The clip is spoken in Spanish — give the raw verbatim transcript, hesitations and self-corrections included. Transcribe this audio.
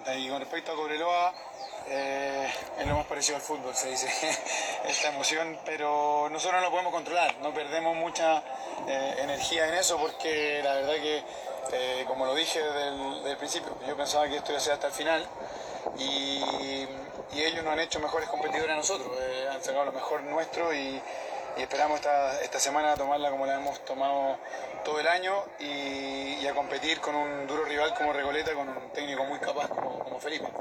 Y con respecto a Cobreloa, eh, es lo más parecido al fútbol, se dice, esta emoción, pero nosotros no lo podemos controlar, no perdemos mucha eh, energía en eso porque la verdad que, eh, como lo dije desde el, desde el principio, yo pensaba que esto iba a ser hasta el final y, y ellos nos han hecho mejores competidores a nosotros, eh, han sacado lo mejor nuestro y, y esperamos esta, esta semana tomarla como la hemos tomado todo el año y, y a competir con un duro rival como Recoleta, con un técnico muy capaz como, como Felipe.